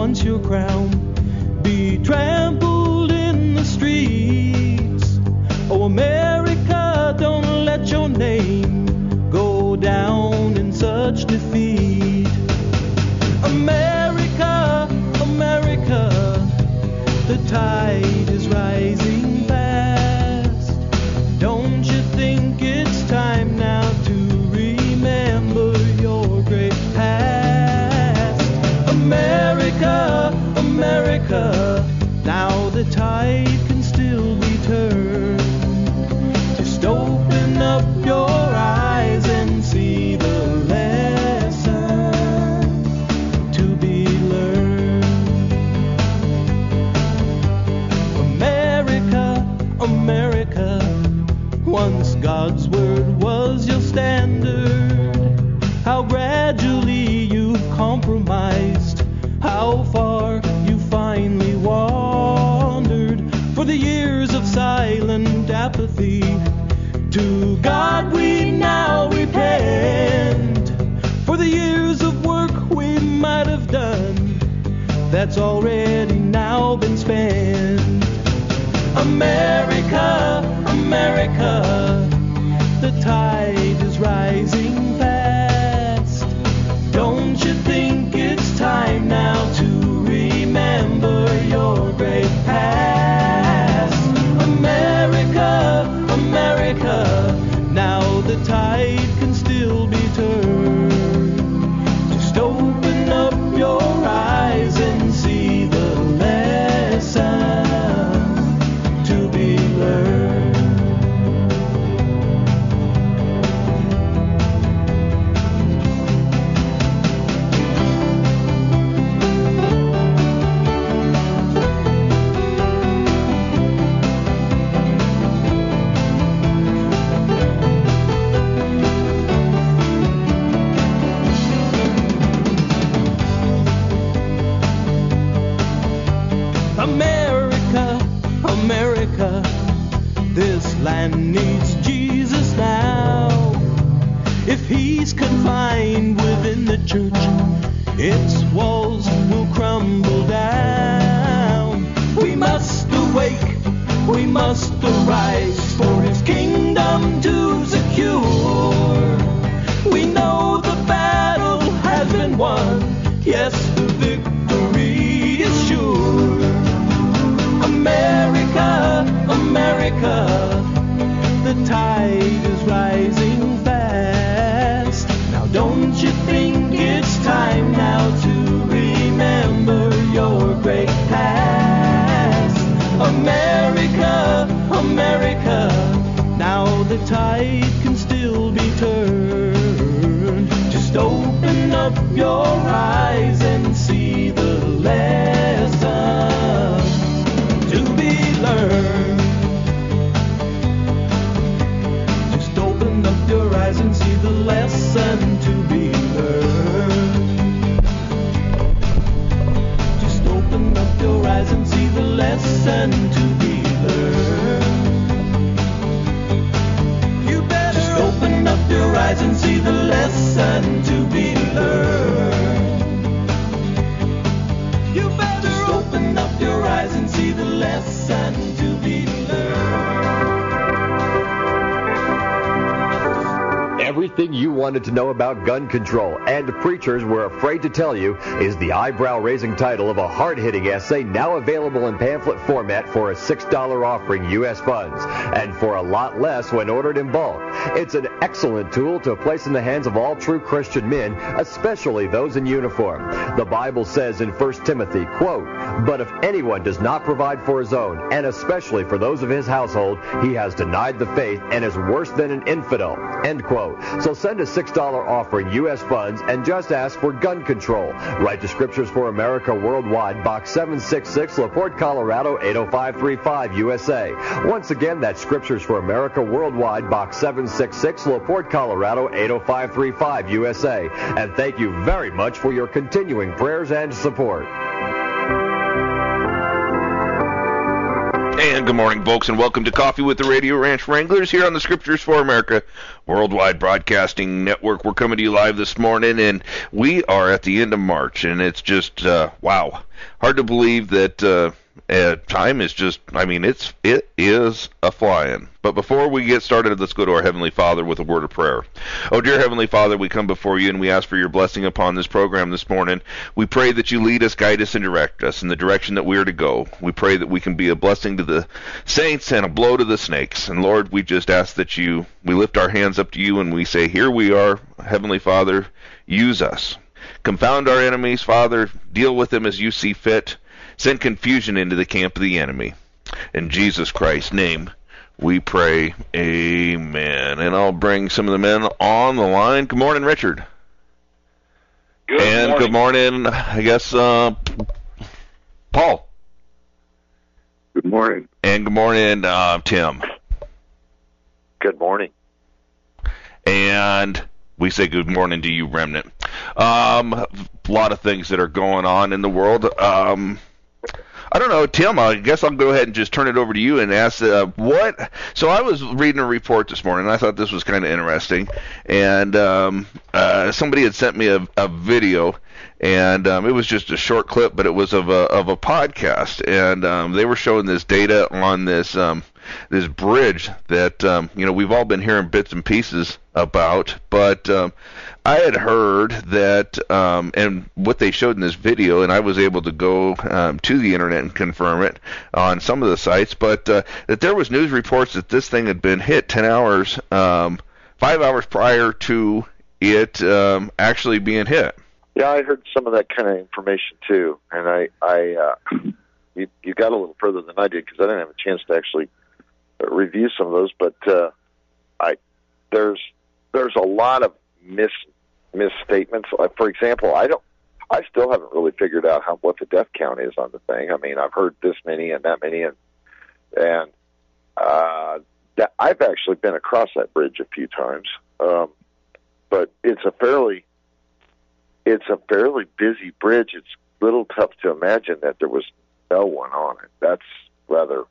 once your crown be trampled in the streets. Oh, America, don't let your name go down in such defeat. America, America, the tide is rising fast. Don't you think it's time now to remember your great past? America, America, now the tide can still be turned. Just open up your eyes and see the lesson to be learned. America, America, once God's word was your standard. How gradually you've compromised, how far you finally wandered. For the years of silent apathy, to God we now repent. For the years of work we might have done, that's already now been spent. America, America, the tide is rising fast. Don't you think it's time now to remember your great past? America, America, now the tide can still be turned. Just open up your eyes and see the lesson to be learned. America, America, this land needs Jesus now. If he's confined within the church, its walls will crumble down. We must awake, we must arise for his kingdom to secure. We know the battle has been won, yes, the victory is sure. America, America, the tide is rising fast. Now don't you think it's time now to remember your great past? America, America, now the tide can still be turned. Just open up your eyes and see the lesson to be learned. Just open up your eyes and see the lesson to be learned. Just open up your eyes and see the lesson to be learned. You better just open up your eyes and see the lesson to be learned. You better just open up your eyes and see the lesson to be learned. Everything you wanted to know about gun control and preachers were afraid to tell you is the eyebrow-raising title of a hard-hitting essay now available in pamphlet format for a $6 offering U.S. funds, and for a lot less when ordered in bulk. It's an excellent tool to place in the hands of all true Christian men, especially those in uniform. The Bible says in 1 Timothy, quote, "But if anyone does not provide for his own, and especially for those of his household, he has denied the faith and is worse than an infidel," end quote. So send a $6 offering U.S. funds and just ask for gun control. Write to Scriptures for America Worldwide, Box 766, LaPorte, Colorado 80535, USA. Once again, that's Scriptures for America Worldwide, Box 766, LaPorte, Colorado 80535, USA. And thank you very much for your continuing prayers and support. And good morning, folks, and welcome to Coffee with the Radio Ranch Wranglers here on the Scriptures for America Worldwide Broadcasting Network. We're coming to you live this morning, and we are at the end of March, and it's just, wow, hard to believe that time is just, it is a-flying. But before we get started, let's go to our Heavenly Father with a word of prayer. Oh, dear Heavenly Father, we come before you and we ask for your blessing upon this program this morning. We pray that you lead us, guide us, and direct us in the direction that we are to go. We pray that we can be a blessing to the saints and a blow to the snakes. And Lord, we just ask that we lift our hands up to you and we say, here we are, Heavenly Father, use us. Confound our enemies, Father, deal with them as you see fit. Send confusion into the camp of the enemy. In Jesus Christ's name, we pray, amen. And I'll bring some of the men on the line. Good morning, Richard. Good morning. Good morning, I guess, Paul. Good morning. And good morning, Tim. Good morning. And we say good morning to you, Remnant. A lot of things that are going on in the world. I don't know, Tim, I guess I'll go ahead and just turn it over to you and ask what. So I was reading a report this morning, and I thought this was kind of interesting. And somebody had sent me a video, and it was just a short clip, but it was of a podcast. And they were showing this data on this bridge that we've all been hearing bits and pieces about, but I had heard that, and what they showed in this video, and I was able to go to the internet and confirm it on some of the sites, but that there was news reports that this thing had been hit 10 hours, 5 hours prior to it actually being hit. Yeah, I heard some of that kind of information too, and you got a little further than I did because I didn't have a chance to actually review some of those, but there's a lot of misstatements. For example, I still haven't really figured out what the death count is on the thing. I mean, I've heard this many and that many, and that I've actually been across that bridge a few times, but it's a fairly busy bridge. It's a little tough to imagine that there was no one on it. That's rather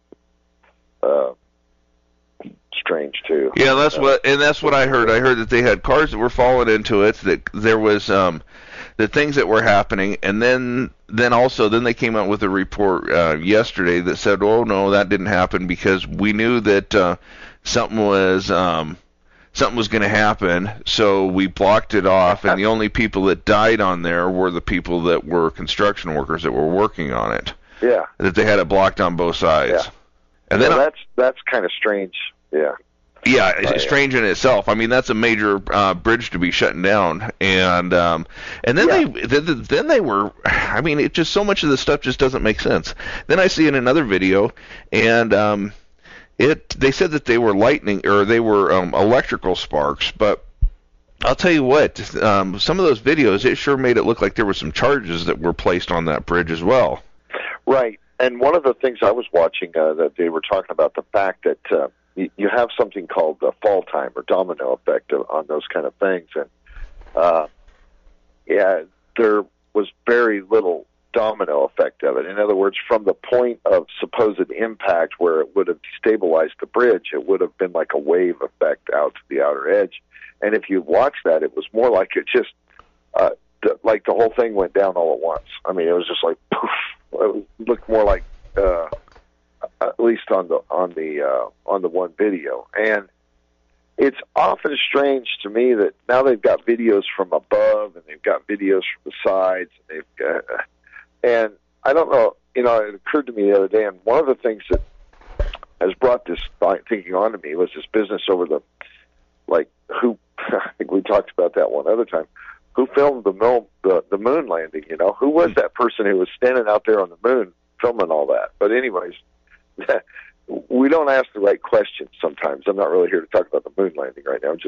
strange too. Yeah, that's what I heard. I heard that they had cars that were falling into it, that there was the things that were happening, and then they came out with a report yesterday that said, oh no, that didn't happen because we knew that something was going to happen, so we blocked it off, and the only people that died on there were the people that were construction workers that were working on it. Yeah. That they had it blocked on both sides. Yeah. And then that's kind of strange. Yeah. Yeah, it's strange in itself. I mean, that's a major bridge to be shutting down, and then they were. I mean, it just so much of the stuff just doesn't make sense. Then I see in another video, and they said that they were lightning or they were electrical sparks, but I'll tell you what, some of those videos, it sure made it look like there were some charges that were placed on that bridge as well. Right. And one of the things I was watching that they were talking about the fact that you have something called the fall time or domino effect on those kind of things. And, there was very little domino effect of it. In other words, from the point of supposed impact where it would have destabilized the bridge, it would have been like a wave effect out to the outer edge. And if you watch that, it was more like it just, like the whole thing went down all at once. I mean, it was just like poof. It looked more like, at least on the one video, and it's often strange to me that now they've got videos from above and they've got videos from the sides, and and I don't know. It occurred to me the other day, and one of the things that has brought this thinking on to me was this business over who I think we talked about that one other time. Who filmed the moon landing? Who was that person who was standing out there on the moon filming all that? But anyways, we don't ask the right questions sometimes. I'm not really here to talk about the moon landing right now.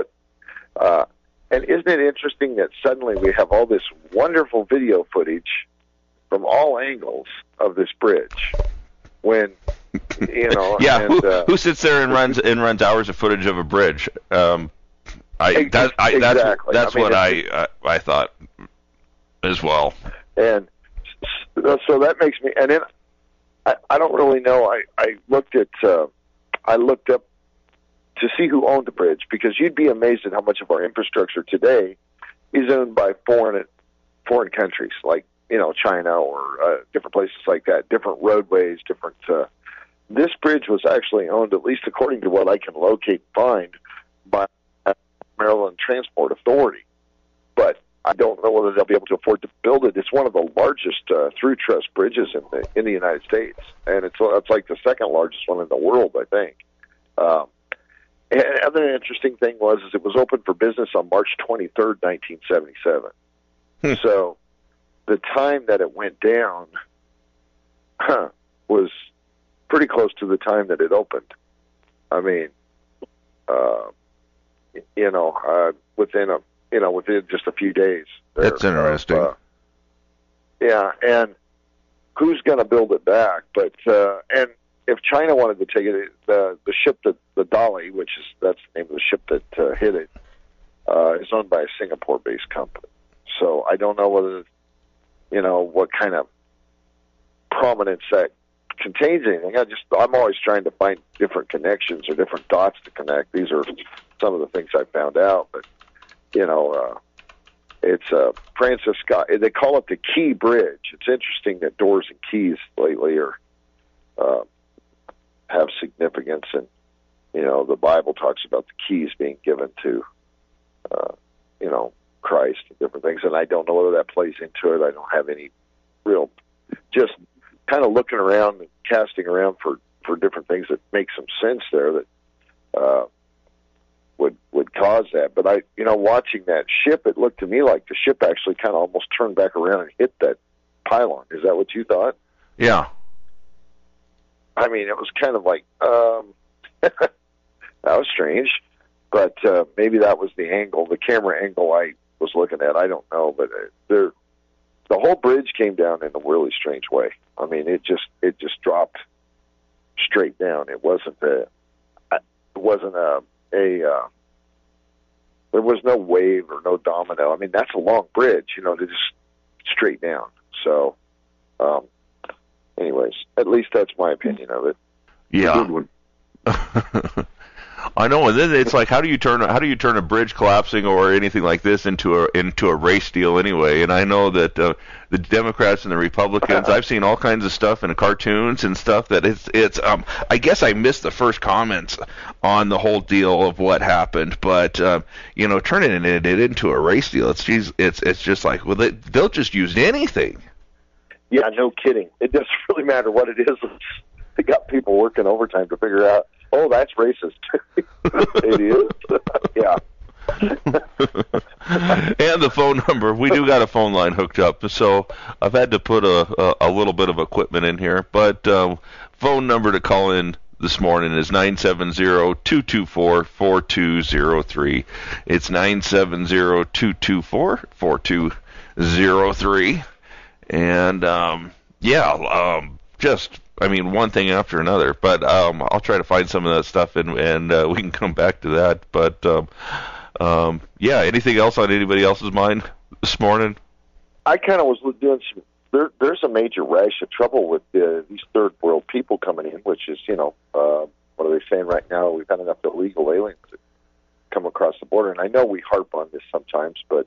And isn't it interesting that suddenly we have all this wonderful video footage from all angles of this bridge when yeah, who sits there and runs hours of footage of a bridge? Exactly. That's what I thought as well. And so that makes me, and then I don't really know. I looked up to see who owned the bridge, because you'd be amazed at how much of our infrastructure today is owned by foreign countries, like, you know, China or different places like that, different roadways, different. This bridge was actually owned, at least according to what I can locate and find, by Maryland Transport Authority. But I don't know whether they'll be able to afford to build it. It's one of the largest through truss bridges in the United States, and it's like the second largest one in the world, I think. And another interesting thing is it was open for business on March 23rd, 1977. So the time that it went down was pretty close to the time that it opened. I mean, within just a few days. That's interesting. Yeah, and who's going to build it back? But and if China wanted to take it, the ship the Dolly, that's the name of the ship that hit it, is owned by a Singapore-based company. So I don't know whether, what kind of prominence that contains anything. I'm always trying to find different connections or different dots to connect. These are some of the things I found out, but it's Francis Scott. They call it the Key Bridge. It's interesting that doors and keys lately have significance, and the Bible talks about the keys being given to Christ and different things, and I don't know whether that plays into it. I don't have any real, just kind of looking around and casting around for different things that make some sense there that would cause that. But watching that ship, it looked to me like the ship actually kind of almost turned back around and hit that pylon. Is that what you thought? Yeah. I mean, it was kind of like, that was strange, but maybe that was the angle, the camera angle I was looking at. I don't know, but the whole bridge came down in a really strange way. I mean, it just dropped straight down. It wasn't there was no wave or no domino. I mean, that's a long bridge, to just straight down. So, anyways, at least that's my opinion of it. Yeah. Good one. I know, and then it's like, how do you turn a bridge collapsing or anything like this into a race deal anyway? And I know that the Democrats and the Republicans, I've seen all kinds of stuff in cartoons and stuff that it's I guess I missed the first comments on the whole deal of what happened, but turning it into a race deal, it's just like, well, they'll just use anything. Yeah, no kidding. It doesn't really matter what it is. They got people working overtime to figure out, oh, that's racist. It is. Yeah. And the phone number. We do got a phone line hooked up, so I've had to put a little bit of equipment in here. But phone number to call in this morning is 970-224-4203. It's 970-224-4203. And, one thing after another. But I'll try to find some of that stuff, and we can come back to that. But, anything else on anybody else's mind this morning? I kind of was doing some... There's a major rash of trouble with these third world people coming in, which is, what are they saying right now? We've had enough illegal aliens that come across the border. And I know we harp on this sometimes, but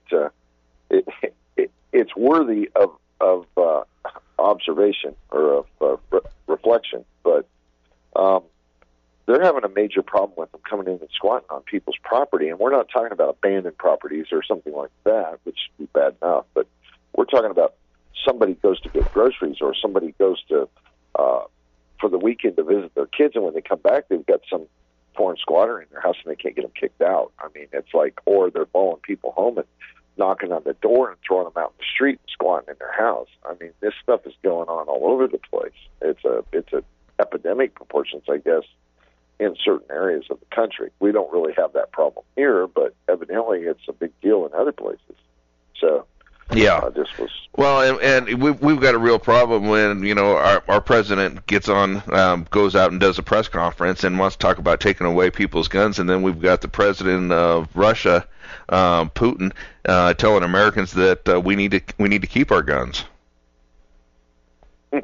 it's worthy of observation or of reflection, but they're having a major problem with them coming in and squatting on people's property. And we're not talking about abandoned properties or something like that, which would be bad enough, but we're talking about somebody goes to get groceries, or somebody goes to for the weekend to visit their kids, and when they come back, they've got some foreign squatter in their house and they can't get them kicked out. I mean, it's like, or they're following people home and knocking on the door and throwing them out in the street and squatting in their house. I mean, this stuff is going on all over the place. It's a epidemic proportions, I guess, in certain areas of the country. We don't really have that problem here, but evidently it's a big deal in other places. So, yeah, this was well, and we've got a real problem when our president gets on, goes out and does a press conference and wants to talk about taking away people's guns, and then we've got the president of Russia, Putin, telling Americans that we need to keep our guns.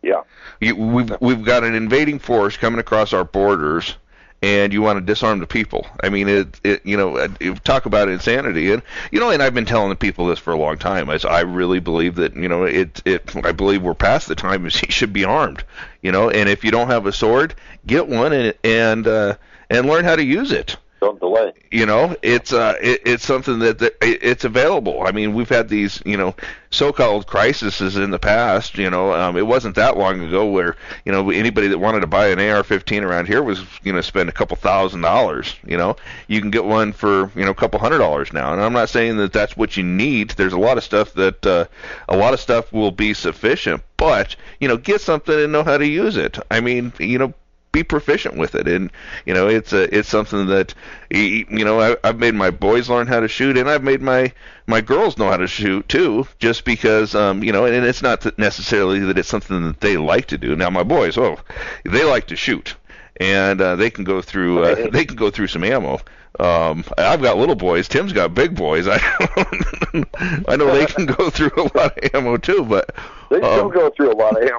Yeah. We've got an invading force coming across our borders, and you want to disarm the people. I mean, you talk about insanity, and and I've been telling the people this for a long time. I really believe that I believe we're past the time he should be armed. And if you don't have a sword, get one and learn how to use it. Don't delay. It's something that it's available. I mean, we've had these, so-called crises in the past. It wasn't that long ago where, anybody that wanted to buy an AR-15 around here was, spend a couple $1,000s. You can get one for, a couple $100s now. And I'm not saying that that's what you need. There's a lot of stuff will be sufficient, but, get something and know how to use it. I mean, be proficient with it, and it's something that I've made my boys learn how to shoot, and I've made my girls know how to shoot too, just because and it's not necessarily that it's something that they like to do. Now my boys, they like to shoot, and they can go through some ammo. I've got little boys. Tim's got big boys. I know they can go through a lot of ammo too, but they still go through a lot of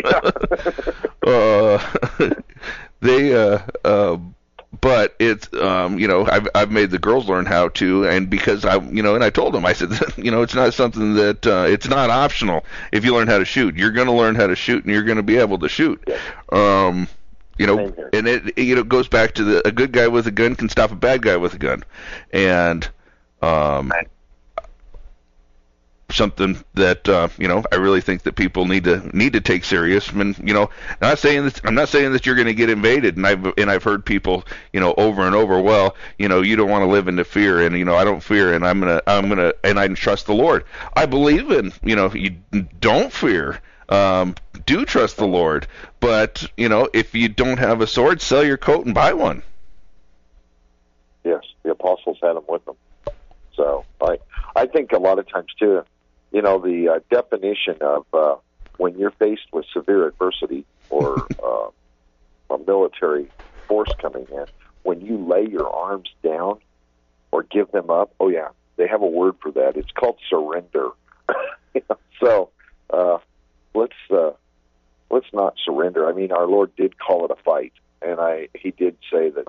ammo. But it's I've made the girls learn how to, and because and I told them, I said it's not something that it's not optional. If you learn how to shoot, you're going to learn how to shoot, and you're going to be able to shoot. Yeah. And it goes back to a good guy with a gun can stop a bad guy with a gun, and something that I really think that people need to take serious. And I'm not saying that you're going to get invaded, and I've heard people over and over, well, you don't want to live into fear, and I don't fear, and I'm gonna and I trust the Lord. I believe in you don't fear. Do trust the Lord, but if you don't have a sword, sell your coat and buy one. Yes, the apostles had them with them. So I think a lot of times too, the definition of when you're faced with severe adversity or a military force coming in, when you lay your arms down or give them up, they have a word for that. It's called surrender. So let's not surrender. I mean, our Lord did call it a fight, and he did say that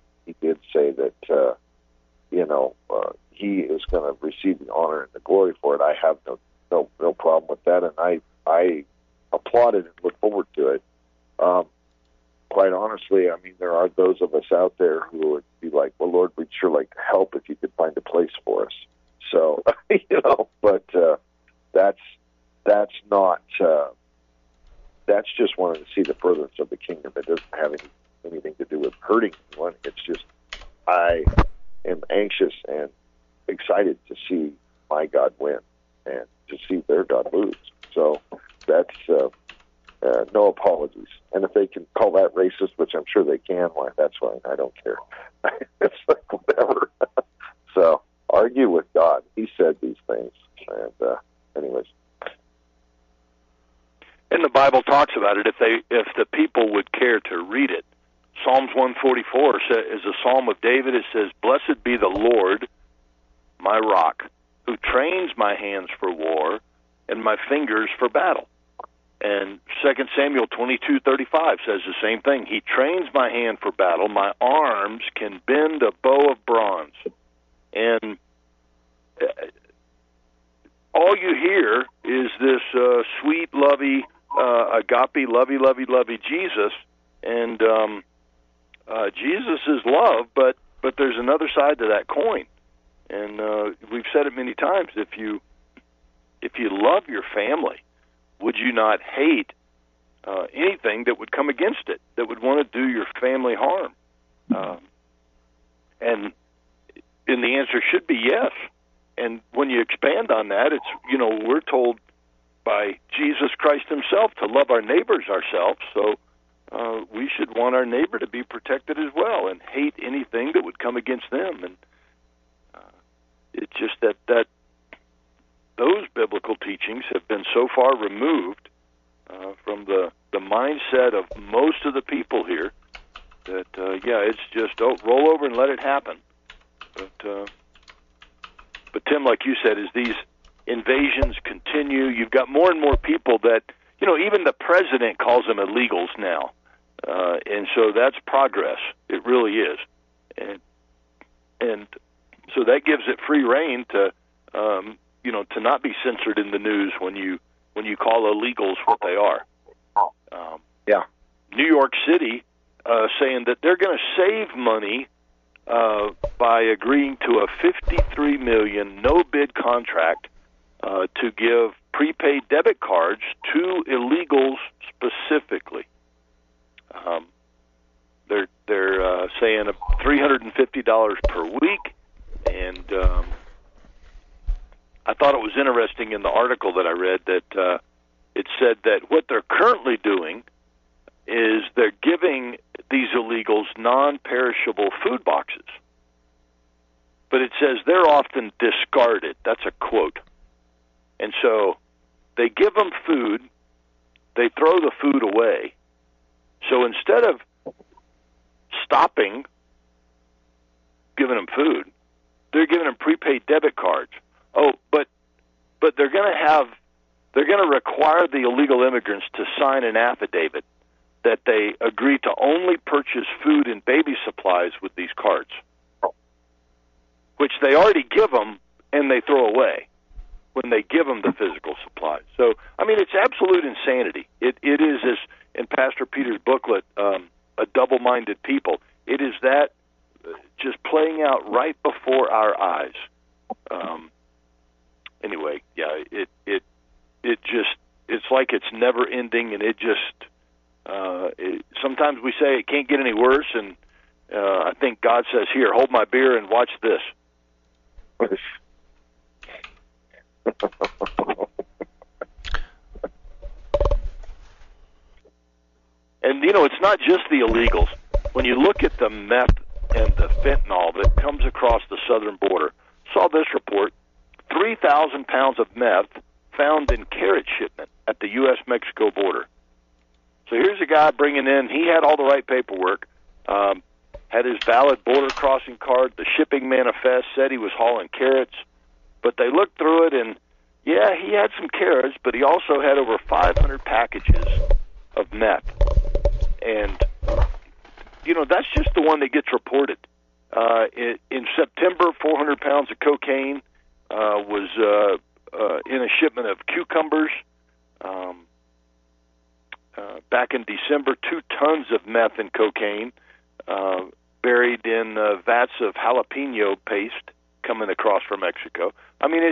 he is going to receive the honor and the glory for it. I have no problem with that, and I applaud it and look forward to it. Quite honestly, I mean, there are those of us out there who would be like, well, Lord, we'd sure like to help if you could find a place for us. So, but that's not. That's just wanting to see the furtherance of the kingdom. It doesn't have anything to do with hurting anyone. It's just I am anxious and excited to see my God win and to see their God lose. So that's no apologies. And if they can call that racist, which I'm sure they can, why, that's fine. I don't care. It's like whatever. So argue with God. He said these things. And anyways. And the Bible talks about it if the people would care to read it. Psalms 144 is a psalm of David. It says, "Blessed be the Lord, my rock, who trains my hands for war and my fingers for battle." And 2 Samuel 22:35 says the same thing. He trains my hand for battle. My arms can bend a bow of bronze. And all you hear is this sweet, lovey, agape, lovey Jesus, and Jesus is love, but there's another side to that coin, and we've said it many times. If you love your family, would you not hate anything that would come against it, that would want to do your family harm? And the answer should be yes. And when you expand on that, it's we're told by Jesus Christ himself to love our neighbors ourselves, so we should want our neighbor to be protected as well and hate anything that would come against them. And it's just that those biblical teachings have been so far removed from the mindset of most of the people here that, it's just, roll over and let it happen. But Tim, like you said, as these invasions continue, you've got more and more people that even the president calls them illegals now. And so that's progress. It really is. And so that gives it free rein to, to not be censored in the news when you call illegals what they are. New York City saying that they're going to save money by agreeing to a $53 million no-bid contract to give prepaid debit cards to illegals specifically. They're saying $350 per week, and I thought it was interesting in the article that I read that it said that what they're currently doing is they're giving these illegals non-perishable food boxes. But it says they're often discarded. That's a quote. And so they give them food, they throw the food away. So instead of stopping giving them food, they're giving them prepaid debit cards. Oh, but they're going to require the illegal immigrants to sign an affidavit that they agree to only purchase food and baby supplies with these cards, which they already give them and they throw away when they give them the physical supplies. So, I mean, it's absolute insanity. It is, as in Pastor Peter's booklet, a double-minded people. It is that just playing out right before our eyes. Anyway, yeah, it just, it's like it's never ending, and it just, sometimes we say it can't get any worse, and I think God says, here, hold my beer and watch this. And, it's not just the illegals. When you look at the meth and the fentanyl that comes across the southern border, saw this report, 3,000 pounds of meth found in carrot shipment at the U.S.-Mexico border. So here's a guy bringing in, he had all the right paperwork, had his valid border crossing card, the shipping manifest said he was hauling carrots, but they looked through it and, yeah, he had some carrots, but he also had over 500 packages of meth. And, that's just the one that gets reported. In September, 400 pounds of cocaine was in a shipment of cucumbers. Back in December, 2 tons of meth and cocaine buried in vats of jalapeno paste coming across from Mexico. I mean,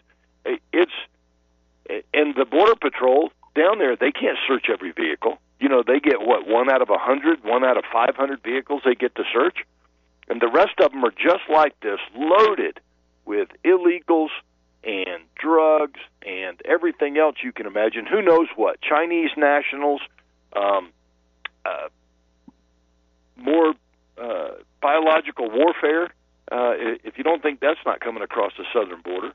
and the Border Patrol down there, they can't search every vehicle. They get, 1 out of 100, 1 out of 500 vehicles they get to search? And the rest of them are just like this, loaded with illegals and drugs and everything else you can imagine. Who knows what? Chinese nationals, more biological warfare. If you don't think that's not coming across the southern border,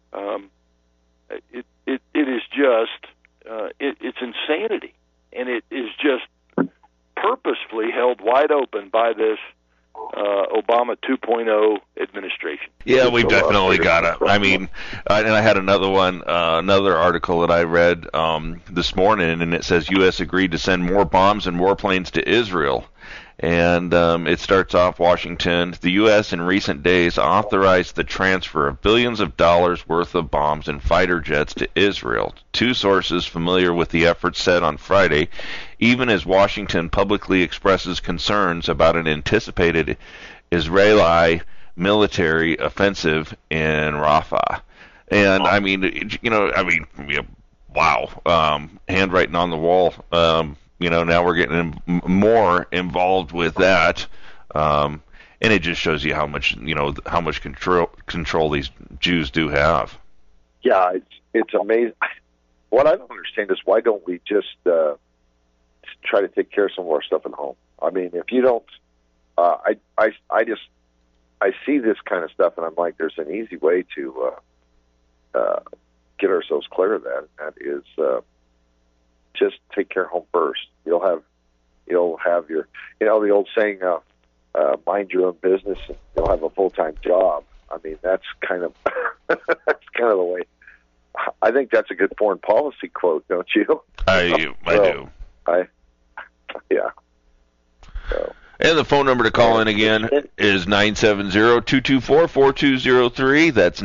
it is just it's insanity, and it is just purposefully held wide open by this Obama 2.0 administration. Yeah, we've definitely got it. I mean, and I had another one, another article that I read this morning, and it says U.S. agreed to send more bombs and warplanes to Israel. And it starts off, Washington, the U.S. in recent days authorized the transfer of billions of dollars worth of bombs and fighter jets to Israel. 2 sources familiar with the effort said on Friday, even as Washington publicly expresses concerns about an anticipated Israeli military offensive in Rafah. And, wow, handwriting on the wall. Now we're getting more involved with that, and it just shows you how much control these Jews do have. Yeah, it's amazing. What I don't understand is why don't we just try to take care of some of our stuff at home? I mean, if you don't, I see this kind of stuff, and I'm like, there's an easy way to get ourselves clear of that, and that is just take care of home first. You'll have your, the old saying, mind your own business, and you'll have a full-time job. I mean, that's kind of the way I think that's a good foreign policy quote, don't you? I do. Yeah. So. And the phone number to call in again is 970-224-4203. That's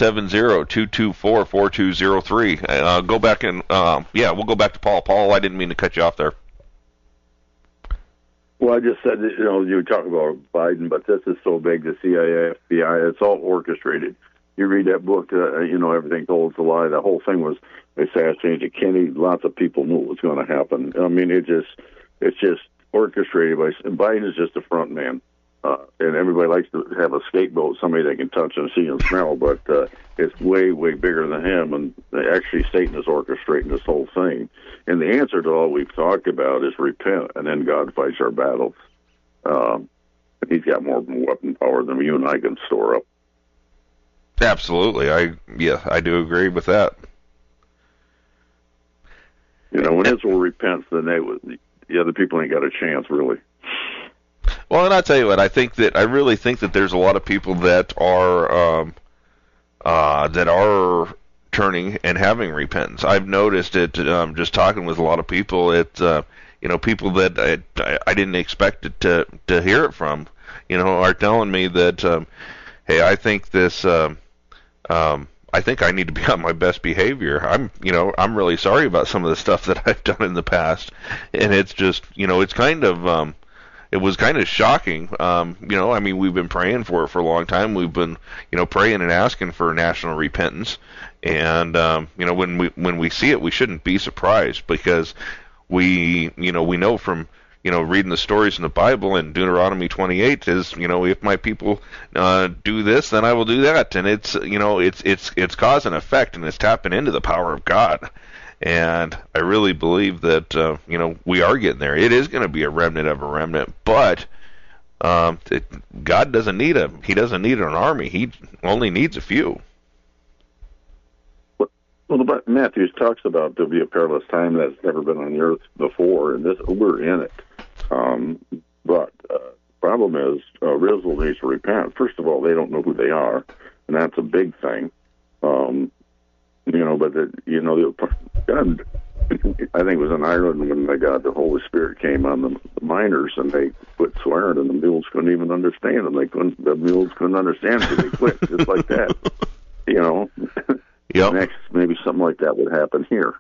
970-224-4203. Go back and, we'll go back to Paul. Paul, I didn't mean to cut you off there. Well, I just said that, you talk about Biden, but this is so big, the CIA, FBI, it's all orchestrated. You read that book, everything told us a lie. The whole thing was assassinated Kennedy. Lots of people knew what was going to happen. I mean, it's just orchestrated by Biden is just a front man, and everybody likes to have a scapegoat, somebody they can touch and see and smell, but it's way, way bigger than him, and actually Satan is orchestrating this whole thing. And the answer to all we've talked about is repent, and then God fights our battles. And he's got more weapon power than you and I can store up. Absolutely. I do agree with that. When Israel repents, then the other people ain't got a chance, really. Well, and I'll tell you what, I really think that there's a lot of people that are turning and having repentance. I've noticed it just talking with a lot of people. People that I didn't expect it to hear it from, are telling me that, hey, I think this. I think I need to be on my best behavior. I'm really sorry about some of the stuff that I've done in the past, and it's just, it's kind of, it was kind of shocking. We've been praying for it for a long time. We've been, praying and asking for national repentance, and when we see it, we shouldn't be surprised, because we know from reading the stories in the Bible, and Deuteronomy 28 is, if my people do this, then I will do that. And it's cause and effect, and it's tapping into the power of God. And I really believe that, we are getting there. It is going to be a remnant of a remnant, but God doesn't need he doesn't need an army. He only needs a few. Well, Matthews talks about there'll be a perilous time that's never been on the earth before, and we're in it. But problem is, Israel needs to repent. First of all, they don't know who they are, and that's a big thing. God, I think it was in Ireland when the Holy Spirit came on the miners, and they quit swearing, and the mules couldn't even understand them. The mules couldn't understand it, they quit, just like that. Yep. Next, maybe something like that would happen here.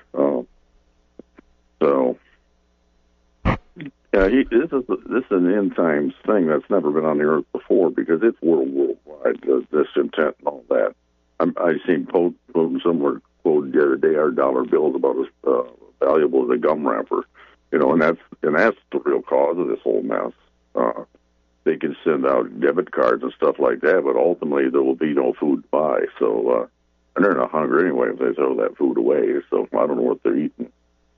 This is an end times thing that's never been on the earth before, because it's worldwide, this intent and all that. I seen somewhere quoted the other day, our dollar bill is about as valuable as a gum wrapper, and that's the real cause of this whole mess. They can send out debit cards and stuff like that, but ultimately there will be no food to buy. So, and they're not hungry anyway if they throw that food away. So I don't know what they're eating.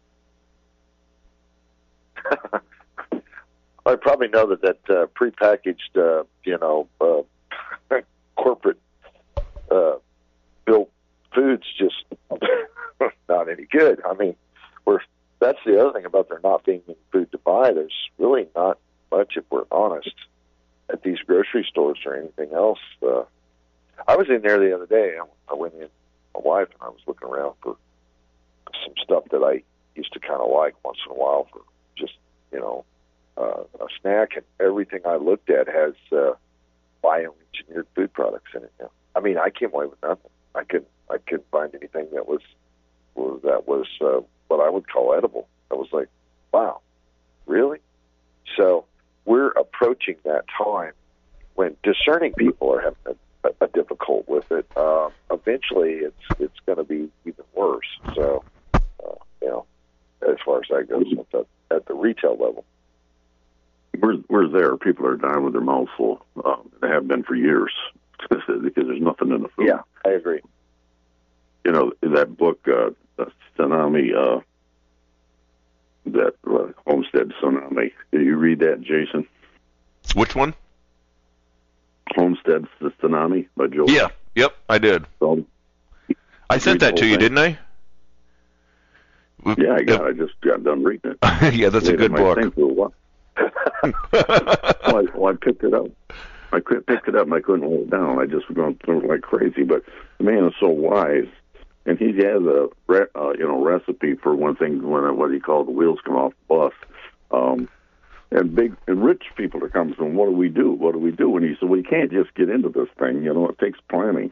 I probably know that prepackaged, corporate built food's just not any good. I mean, that's the other thing about there not being any food to buy. There's really not much, if we're honest, at these grocery stores or anything else. I was in there the other day. I went in with my wife, and I was looking around for some stuff that I used to kind of like once in a while for just, a snack, and everything I looked at has bioengineered food products in it now. I mean, I came away with nothing. I couldn't find anything that was what I would call edible. I was like, wow, really? So we're approaching that time when discerning people are having a difficult with it. Eventually, it's going to be even worse. So, as far as that goes, at the retail level. We're there. People are dying with their mouths full. They have been for years because there's nothing in the food. Yeah, I agree. That book, Tsunami, that Homestead Tsunami. Did you read that, Jason? Which one? Homestead Tsunami by Joe. Yeah. Yep, I did. So, I sent that to you, didn't I? Yeah, I just got done reading it. Yeah, that's a good book. I picked it up. I picked it up and I couldn't hold it down. I just was going through it like crazy. But the man is so wise. and he has a recipe for when what he called the wheels come off the bus. And rich people are coming to him. What do we do? What do we do? And he said, well, you can't just get into this thing. It takes planning.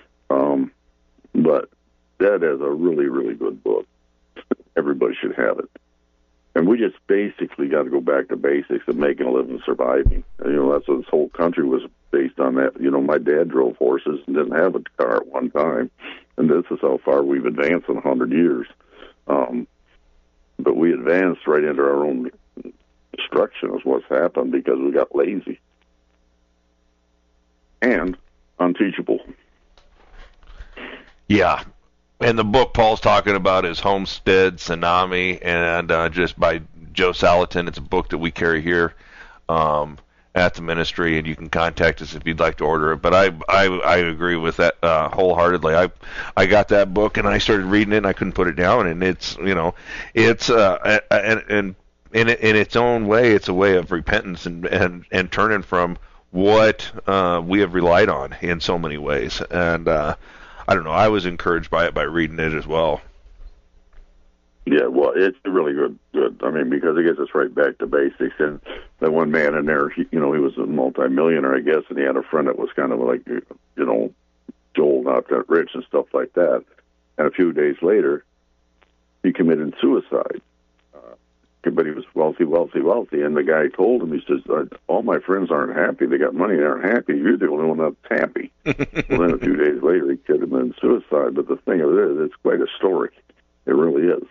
But that is a really, really good book. Everybody should have it. And we just basically got to go back to basics of making a living, surviving. That's what this whole country was based on. That. My dad drove horses and didn't have a car at one time. And this is how far we've advanced in 100 years. But we advanced right into our own destruction is what's happened because we got lazy and unteachable. Yeah. And the book Paul's talking about is Homestead Tsunami, and just by Joe Salatin. It's a book that we carry here at the ministry, and you can contact us if you'd like to order it. But I agree with that wholeheartedly. I got that book and I started reading it and I couldn't put it down, and it's and in its own way, it's a way of repentance and turning from what we have relied on in so many ways. And I don't know, I was encouraged by it by reading it as well. Yeah, well, it's really good. I mean, because it gets us right back to basics. And that one man in there, he was a multimillionaire, I guess, and he had a friend that was kind of like, Joel, not that rich and stuff like that. And a few days later, he committed suicide. But he was wealthy. And the guy told him, he says, all my friends aren't happy. They got money, they aren't happy. You're the only one that's happy. Well, then a few days later, he committed suicide. But the thing of it is, it's quite a story. It really is.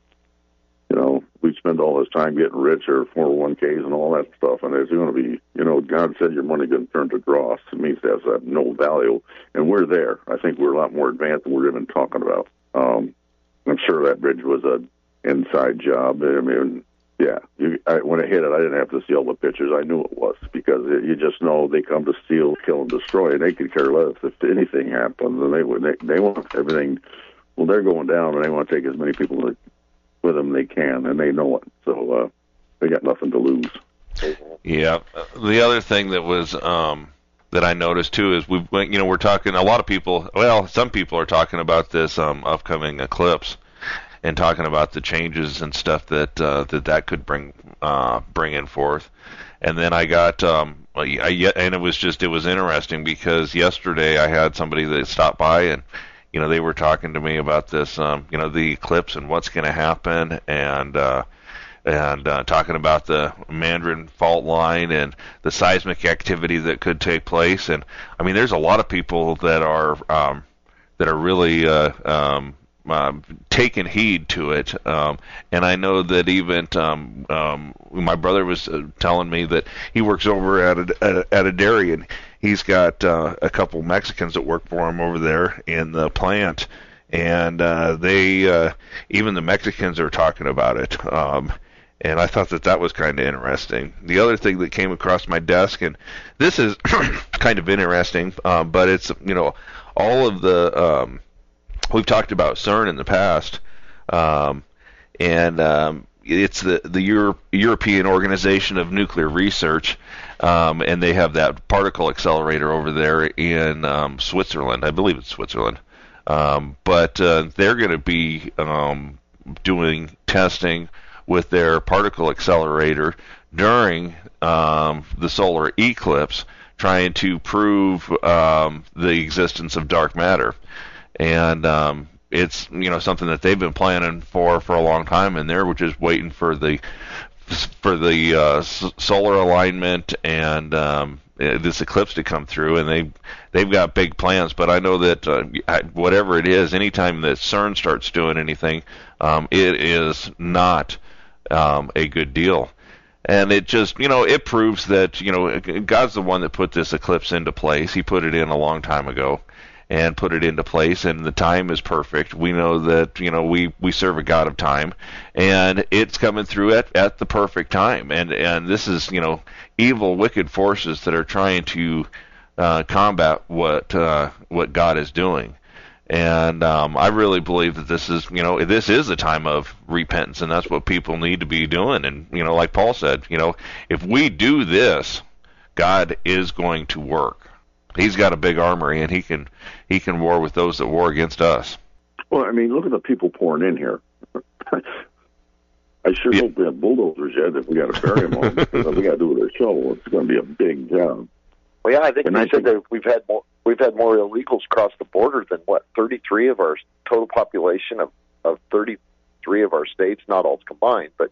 We spend all this time getting rich or 401ks and all that stuff, and it's going to be, God said your money going to turn to dross. It means it has no value. And we're there. I think we're a lot more advanced than we're even talking about. I'm sure that bridge was an inside job. I mean, yeah. When it hit it, I didn't have to see all the pictures. I knew it was because you just know they come to steal, kill, and destroy, and they could care less if anything happens. And they want everything. Well, they're going down, and they want to take as many people with them they can, and they know it. So they got nothing to lose. Yeah. The other thing that was that I noticed too is we're talking. A lot of people, some people are talking about this upcoming eclipse and talking about the changes and stuff that could bring in forth. And then I got and it was interesting because yesterday I had somebody that stopped by and. They were talking to me about this, the eclipse and what's going to happen, and talking about the Mandarin Fault Line and the seismic activity that could take place. And I mean, there's a lot of people that are really taking heed to it. And I know that even my brother was telling me that he works over at a dairy, and he's got a couple Mexicans that work for him over there in the plant, and they even the Mexicans are talking about it. And I thought that was kind of interesting. The other thing that came across my desk, and this is kind of interesting, but it's all of the we've talked about CERN in the past, and it's the European Organization of Nuclear Research. And they have that particle accelerator over there in Switzerland. I believe it's Switzerland. But they're going to be doing testing with their particle accelerator during the solar eclipse, trying to prove the existence of dark matter. And it's something that they've been planning for a long time, and they're just waiting for the solar alignment and this eclipse to come through, and they've got big plans. But I know that whatever it is, anytime that CERN starts doing anything, it is not a good deal. And it just it proves that God's the one that put this eclipse into place. He put it in a long time ago and put it into place, and the time is perfect. We know that we serve a God of time, and it's coming through at the perfect time. And this is evil, wicked forces that are trying to combat what God is doing. And I really believe that this is a time of repentance, and that's what people need to be doing. And like Paul said, if we do this, God is going to work. He's got a big armory, and he can war with those that war against us. Well, I mean, look at the people pouring in here. I sure hope we have bulldozers yet if we got to bury them all. Because we got to do with a shovel. It's going to be a big job. Well, yeah, I think they said that we've had more illegals cross the border than 33 of our total population of 33 of our states, not all combined, but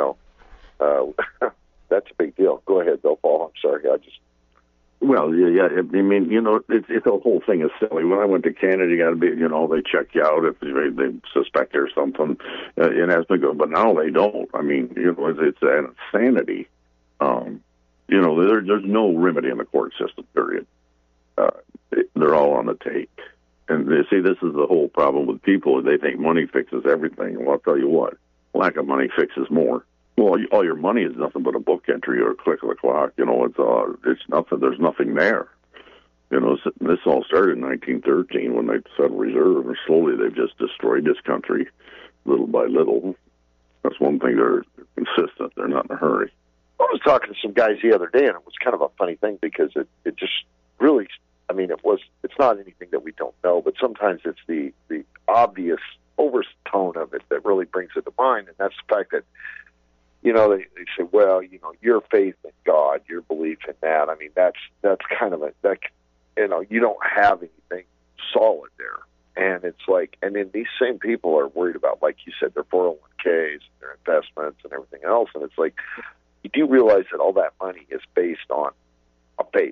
that's a big deal. Go ahead, Bill Paul. I'm sorry, Well, yeah. I mean, it's the whole thing is silly. When I went to Canada, you got to be, they check you out if they suspect there's something. It has been good, but now they don't. I mean, it's an insanity. There's no remedy in the court system. Period. They're all on the take, and they see this is the whole problem with people. They think money fixes everything. Well, I'll tell you what, lack of money fixes more. Well, all your money is nothing but a book entry or a click of the clock. It's nothing. There's nothing there. This all started in 1913 when the Federal Reserve, and slowly they've just destroyed this country, little by little. That's one thing. They're consistent. They're not in a hurry. I was talking to some guys the other day, and it was kind of a funny thing because it just really, it's not anything that we don't know, but sometimes it's the obvious overtone of it that really brings it to mind, and that's the fact that, they say, well, your faith in God, your belief in that, that's kind of you don't have anything solid there. And it's like, and then these same people are worried about, like you said, their 401ks, their investments and everything else, and it's like, you do realize that all that money is based on a faith.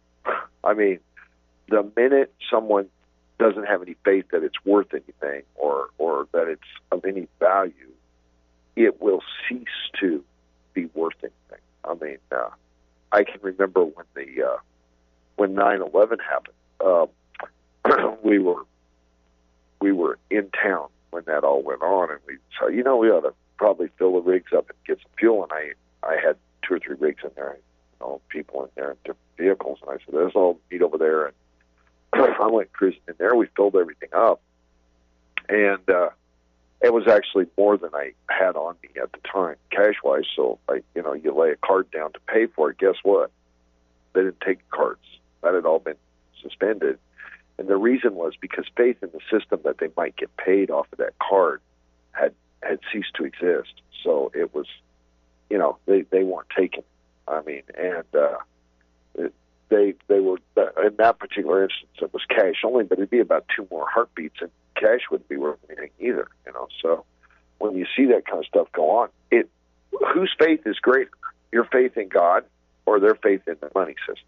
The minute someone doesn't have any faith that it's worth anything or that it's of any value, it will cease to be worth anything. I can remember when 9/11 happened. We were in town when that all went on, and we said, we ought to probably fill the rigs up and get some fuel. And I had 2 or 3 rigs in there, people in there in different vehicles, and I said, let's all meet over there. And I went cruising in there. We filled everything up, and it was actually more than I had on me at the time, cash-wise. So, you lay a card down to pay for it. Guess what? They didn't take cards. That had all been suspended. And the reason was because faith in the system that they might get paid off of that card had ceased to exist. So it was, they weren't taken. They were, in that particular instance, it was cash only, but it'd be about 2 more heartbeats, and cash wouldn't be worth anything either, So when you see that kind of stuff go on, whose faith is greater? Your faith in God or their faith in the money system?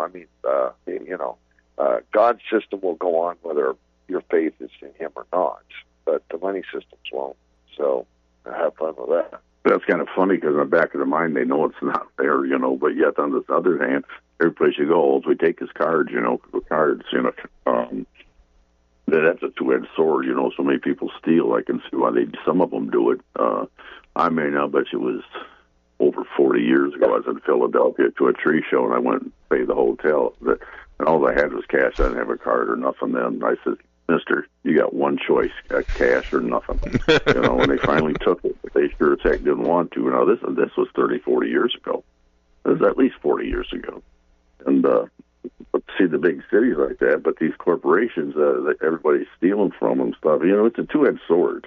God's system will go on whether your faith is in Him or not, but the money systems won't. So have fun with that. That's kind of funny because in the back of their mind they know it's not there, but yet on the other hand, every place you go, all we take is cards, cards, that's a two-edged sword, so many people steal. I can see why some of them do it. I bet you it was over 40 years ago. I was in Philadelphia to a tree show, and I went and paid the hotel. And all I had was cash. I didn't have a card or nothing then. I said, Mister, you got one choice, cash or nothing. And they finally took it, but they sure as heck didn't want to. Now, this was 30, 40 years ago. This was at least 40 years ago. And see the big cities like that, but these corporations that everybody's stealing from and stuff, it's a two-edged sword.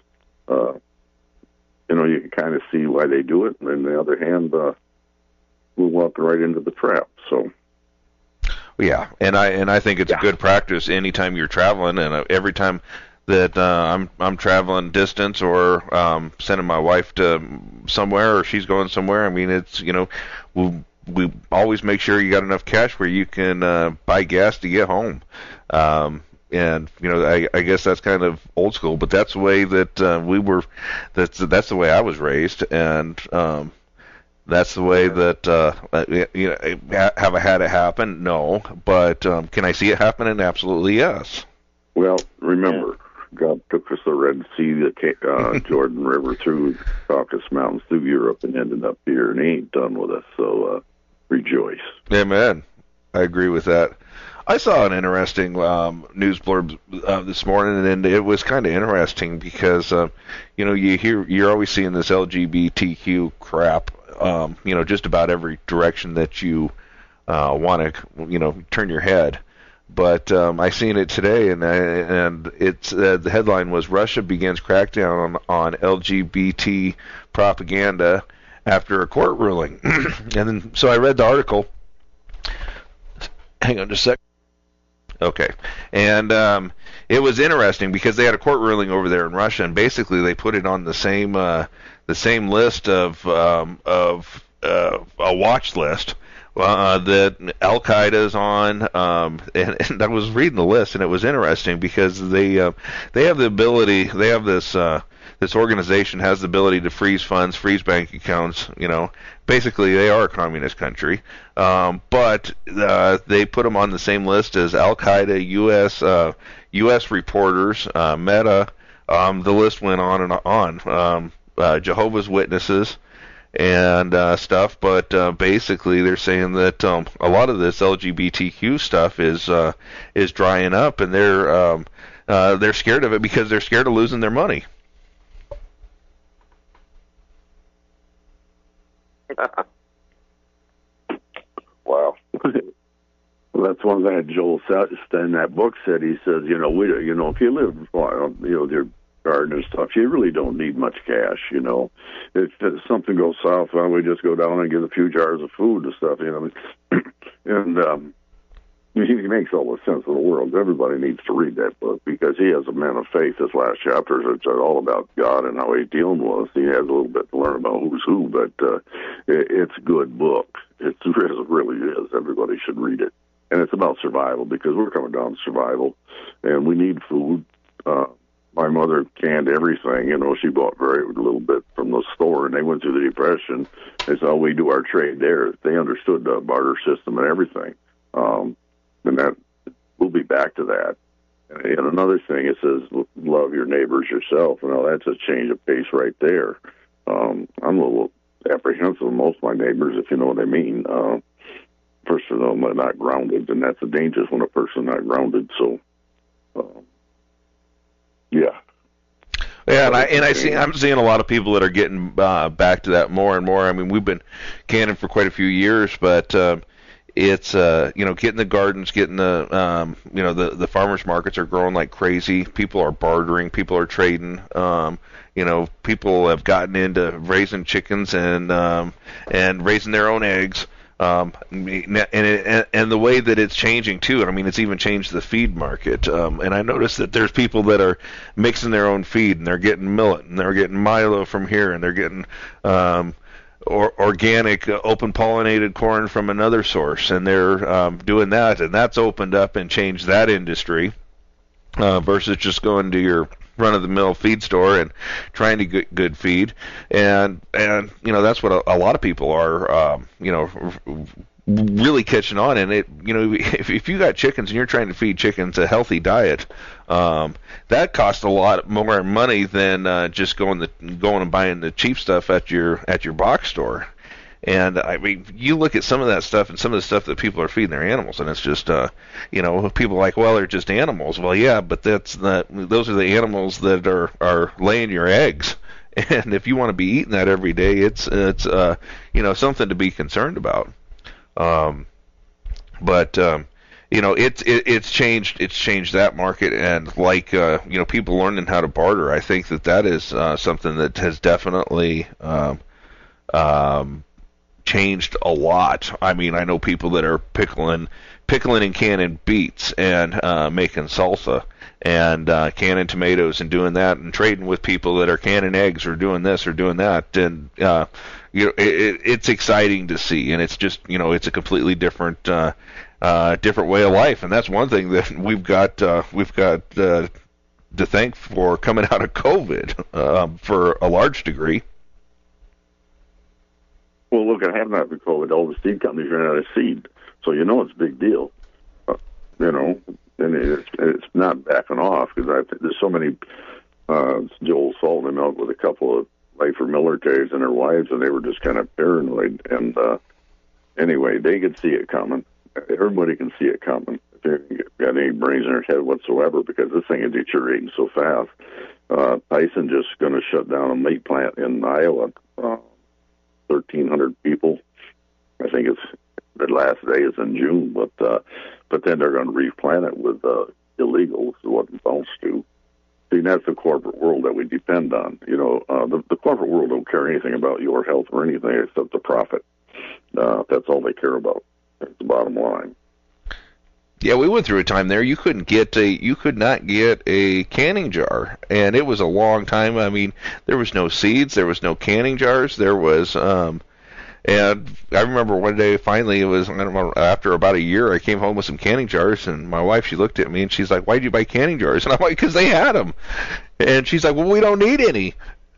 You can kind of see why they do it, and on the other hand, we'll walk right into the trap. So, yeah, and I think it's a good practice anytime you're traveling, and every time that I'm traveling distance or sending my wife to somewhere or she's going somewhere. It's we always make sure you got enough cash where you can buy gas to get home. And I guess that's kind of old school, but that's the way that we were. That's the way I was raised, and that's the way that have I had it happen? No, but can I see it happening? Absolutely, yes. Well, remember, God took us the Red Sea, the Jordan River, through the Caucasus Mountains, through Europe, and ended up here, and He ain't done with us. So rejoice. Amen. I agree with that. I saw an interesting news blurb this morning, and it was kind of interesting because you're always seeing this LGBTQ crap, just about every direction that you want to turn your head. But I seen it today, and it's the headline was Russia begins crackdown on LGBT propaganda after a court ruling. And then, so I read the article. Hang on just a sec. Okay. And it was interesting because they had a court ruling over there in Russia, and basically they put it on the same list of a watch list that Al Qaeda's on, and I was reading the list, and it was interesting because they have the ability. They have this organization has the ability to freeze funds, freeze bank accounts. Basically they are a communist country, but they put them on the same list as Al Qaeda, U.S. reporters, Meta. The list went on and on. Jehovah's Witnesses. And stuff, but basically they're saying that a lot of this LGBTQ stuff is drying up, and they're scared of it because they're scared of losing their money. Wow. Well, that's one thing that Joel in that book said. He says, if you live, your garden and stuff, you really don't need much cash. If something goes south, well, we just go down and get a few jars of food and stuff. And he makes all the sense in the world. Everybody needs to read that book because he has a man of faith. His last chapters are all about God and how he's dealing with us. He has a little bit to learn about who's who, but it's a good book. It really is. Everybody should read it. And it's about survival because we're coming down to survival, and we need food. My mother canned everything. She bought very little bit from the store, and they went through the Depression. That's how we do our trade there. They understood the barter system and everything. And that we'll be back to that. And another thing, it says, love your neighbors yourself. That's a change of pace right there. I'm a little apprehensive of most of my neighbors, if you know what I mean. First of all, they're not grounded, and that's a dangerous when a person's not grounded. So, yeah. Yeah, I'm seeing a lot of people that are getting back to that more and more. I mean, we've been canning for quite a few years, but it's getting the gardens, getting the farmers markets are growing like crazy. People are bartering, people are trading. People have gotten into raising chickens and raising their own eggs. And the way that it's changing too, and I mean it's even changed the feed market. And I noticed that there's people that are mixing their own feed, and they're getting millet, and they're getting Milo from here, and they're getting organic, open pollinated corn from another source, and they're doing that, and that's opened up and changed that industry versus just going to your run-of-the-mill feed store and trying to get good feed, and that's what a lot of people are really catching on. And if you got chickens and you're trying to feed chickens a healthy diet, that costs a lot more money than just going and buying the cheap stuff at your box store. And I mean, you look at some of that stuff and some of the stuff that people are feeding their animals, and it's just, people are like, well, they're just animals. Well, yeah, but those are the animals that are laying your eggs. And if you want to be eating that every day, it's something to be concerned about. It's changed that market, and people learning how to barter. I think that is something that has definitely changed a lot. I mean, I know people that are pickling and canning beets and making salsa and canning tomatoes and doing that, and trading with people that are canning eggs or doing this or doing that. And it's exciting to see, and it's just it's a completely different way of life. And that's one thing that we've got to thank for coming out of COVID for a large degree. Well, look, I have not been COVID. All the seed companies ran out of seed, so it's a big deal. And it's not backing off because there's so many. Joel's following him out with a couple of lifer militaries and their wives, and they were just kind of paranoid. And anyway, they could see it coming. Everybody can see it coming if they've got any brains in their head whatsoever, because this thing is deteriorating so fast. Tyson just going to shut down a meat plant in Iowa. 1,300 people. I think it's the last day is in June, but then they're going to replant it with illegals, what it amounts to. See, that's the corporate world that we depend on. The corporate world don't care anything about your health or anything except the profit. That's all they care about. That's the bottom line. Yeah, we went through a time there. You could not get a canning jar, and it was a long time. I mean, there was no seeds, there was no canning jars, there was. And I remember one day, finally, it was, I don't know, after about a year, I came home with some canning jars, and my wife, she looked at me, and she's like, "Why'd you buy canning jars?" And I'm like, "Because they had them." And she's like, "Well, we don't need any."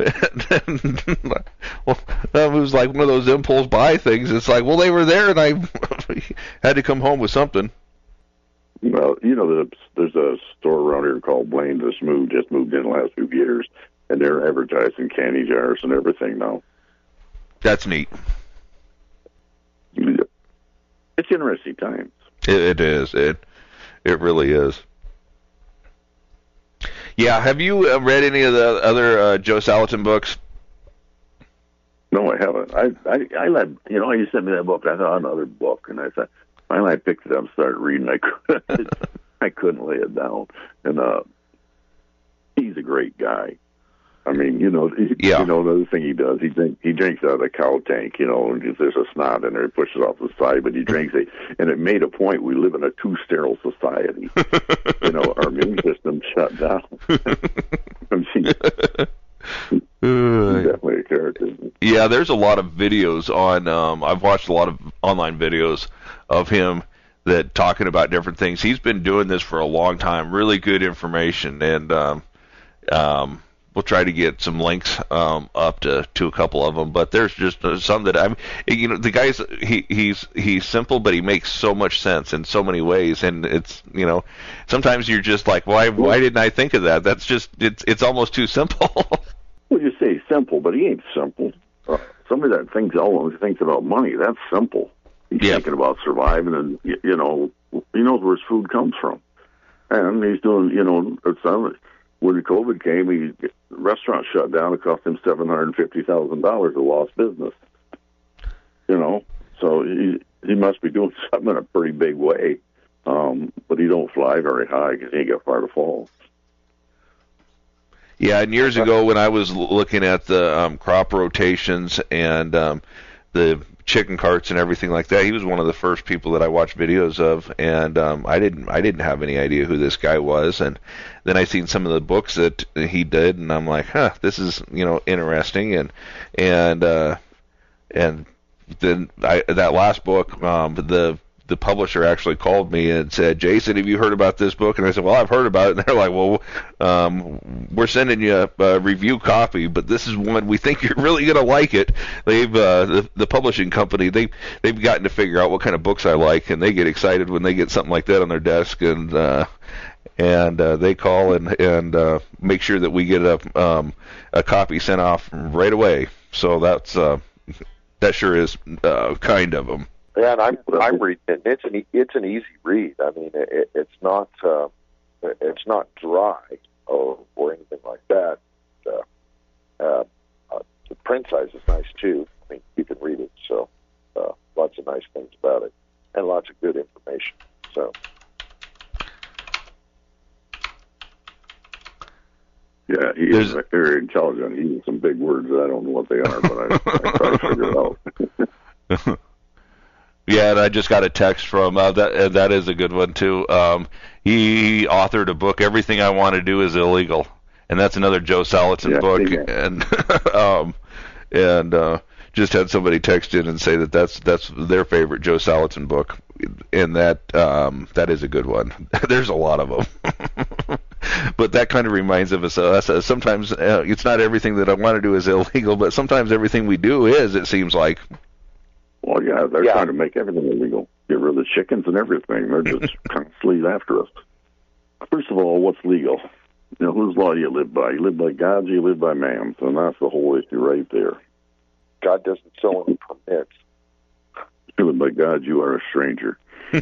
Well, it was like one of those impulse buy things. It's like, well, they were there, and I had to come home with something. Well, there's a store around here called Blaine just moved in the last few years, and they're advertising candy jars and everything now. That's neat. It's interesting times. It is. It really is. Yeah. Have you read any of the other Joe Salatin books? No, I haven't. I let you sent me that book. I thought another book, and I said finally I picked it up, and started reading. I couldn't lay it down, and he's a great guy. I mean, another thing he does, he drinks out of the cow tank, and there's a snot in there, he pushes it off the side, but he drinks it. And it made a point, we live in a too sterile society. Our immune system shut down. He's definitely a character. Yeah, there's a lot of videos on, I've watched a lot of online videos of him that talking about different things. He's been doing this for a long time, really good information, and we'll try to get some links up to a couple of them, but there's just some that the guy's he's simple, but he makes so much sense in so many ways, and it's sometimes you're just like, why didn't I think of that? That's just it's almost too simple. Well, you say simple, but he ain't simple. Somebody that always thinks about money, that's simple. He's thinking about surviving, and he knows where his food comes from, and he's doing when COVID came, the restaurant shut down. It cost him $750,000 of lost business. So he must be doing something in a pretty big way. But he don't fly very high because he ain't got far to fall. Yeah, and years ago when I was looking at the crop rotations and the chicken carts and everything like that, he was one of the first people that I watched videos of, and I didn't have any idea who this guy was, and then I seen some of the books that he did, and I'm like, this is interesting, and then that last book, the publisher actually called me and said, "Jason, have you heard about this book?" And I said, "Well, I've heard about it." And they're like, "Well, we're sending you a review copy, but this is one we think you're really going to like it." They've the publishing company, they've gotten to figure out what kind of books I like, and they get excited when they get something like that on their desk, and they call and make sure that we get a copy sent off right away. So that sure is kind of them. Yeah, and I'm reading it. It's an easy read. I mean, it's not dry or anything like that. The print size is nice too. I mean, you can read it. So lots of nice things about it, and lots of good information. So. Yeah, he is very intelligent. He uses some big words that I don't know what they are, but I try to figure it out. Yeah, and I just got a text from that is a good one too. He authored a book, "Everything I Want to Do Is Illegal," and that's another Joe Salatin book. And just had somebody text in and say that's their favorite Joe Salatin book, and that is a good one. There's a lot of them. But that kind of reminds of us. Sometimes it's not everything that I want to do is illegal, but sometimes everything we do is. It seems like. Well, yeah, they're trying to make everything illegal. Get rid of the chickens and everything. They're just constantly after us. First of all, what's legal? Whose law do you live by? You live by God's or you live by man's? And that's the whole issue right there. God doesn't sell any permits. If you live by God, you are a stranger.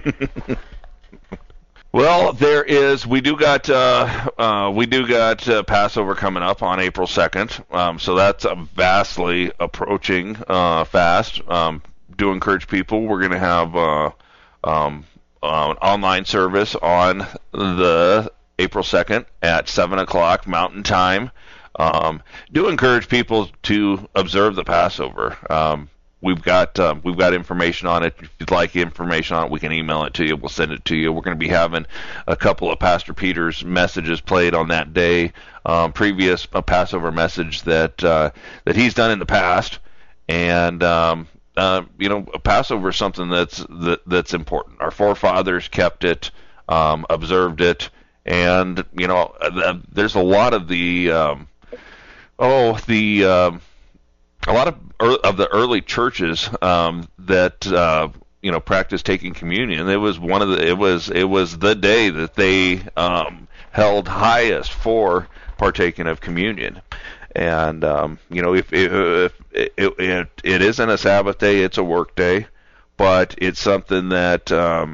Well, we do got Passover coming up on April 2nd. So that's vastly approaching fast. do encourage people. We're going to have an online service on the April 2nd at 7 o'clock Mountain Time. Do encourage people to observe the Passover. We've got information on it. If you'd like information on it, we can email it to you. We'll send it to you. We're going to be having a couple of Pastor Peter's messages played on that day. Previous Passover message that he's done in the past, and Passover is something that's important. Our forefathers kept it, observed it, and there's a lot of the a lot of the early churches that practiced taking communion. It was the day that they held highest for partaking of communion. And if it isn't a Sabbath day, it's a work day, but it's something that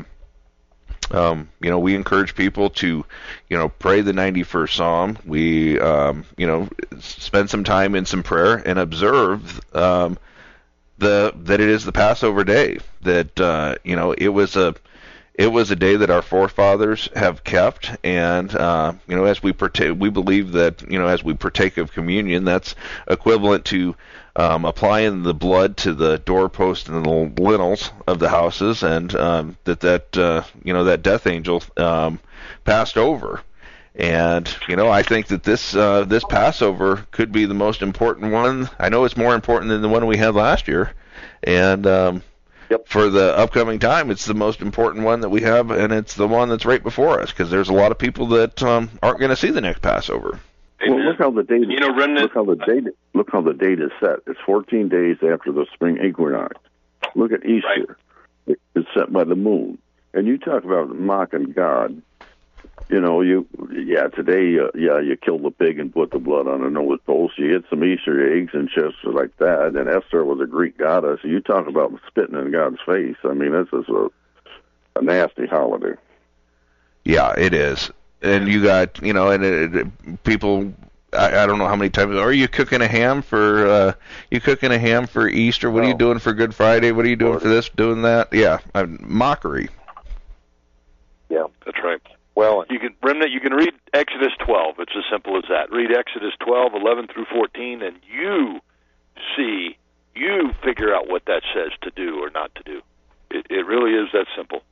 we encourage people to, pray the 91st Psalm. We, spend some time in some prayer and observe that it is the Passover day. That it was a day that our forefathers have kept, and as we partake, we believe that as we partake of communion, that's equivalent to applying the blood to the doorpost and the lintels of the houses, and that death angel passed over. And I think that this Passover could be the most important one. I know it's more important than the one we had last year, and for the upcoming time, it's the most important one that we have, and it's the one that's right before us, because there's a lot of people that aren't going to see the next Passover. Well, look how the date. Look how the date is set. It's 14 days after the spring equinox. Look at Easter. Right. It's set by the moon. And you talk about mocking God. Today, you kill the pig and put the blood on a nose post. You get some Easter eggs and just like that. And Esther was a Greek goddess. You talk about spitting in God's face. I mean, this is a nasty holiday. Yeah, it is. And you got, people. I don't know how many times. Are you cooking a ham for? Easter? What are you doing for Good Friday? What are you doing for this? Doing that? Yeah, mockery. Yeah, that's right. Well, you can read Exodus 12. It's as simple as that. Read Exodus 12, 11 through 14, and you figure out what that says to do or not to do. It really is that simple.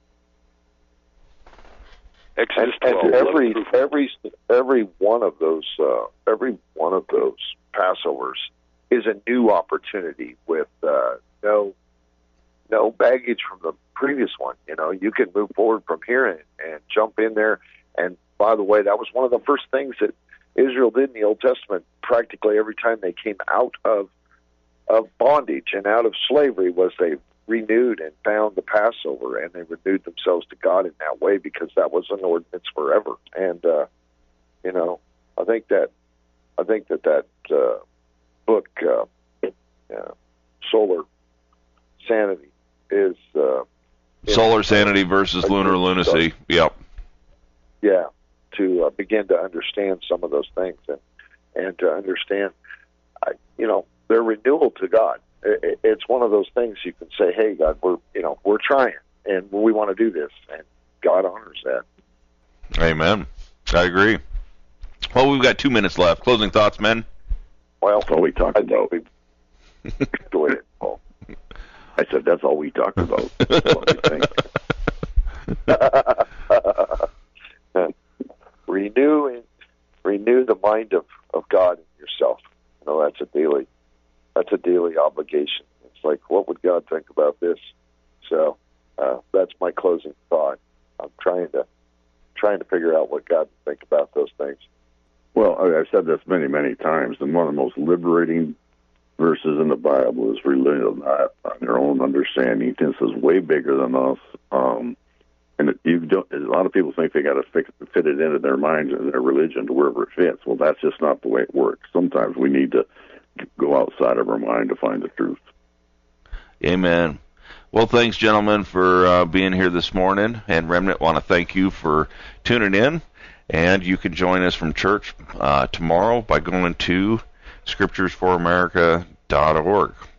Exodus 12. And every one of those Passovers is a new opportunity with no baggage from the previous one. You can move forward from here and jump in there. And by the way, that was one of the first things that Israel did in the Old Testament. Practically every time they came out of bondage and out of slavery, was they renewed and found the Passover, and they renewed themselves to God in that way, because that was an ordinance forever. And I think that book, Solar Sanity, is Solar Sanity versus Lunar Lunacy. Yep. Yeah, to begin to understand some of those things and to understand, their renewal to God. It's one of those things you can say, "Hey, God, we're trying, and we want to do this," and God honors that. Amen. I agree. Well, we've got 2 minutes left. Closing thoughts, men. Well, that's all we talked about. Go ahead, Paul. I said that's all we talked about. What do you think? Renew the mind of God in yourself. That's a daily obligation. It's like, what would God think about this? So that's my closing thought. I'm trying to figure out what God would think about those things. Well, I've said this many, many times, and one of the most liberating verses in the Bible is rely not on your own understanding. This is way bigger than us. And a lot of people think they got to fit it into their minds and their religion to wherever it fits. Well, that's just not the way it works. Sometimes we need to go outside of our mind to find the truth. Amen. Well, thanks, gentlemen, for being here this morning. And Remnant, want to thank you for tuning in. And you can join us from church tomorrow by going to scripturesforamerica.org.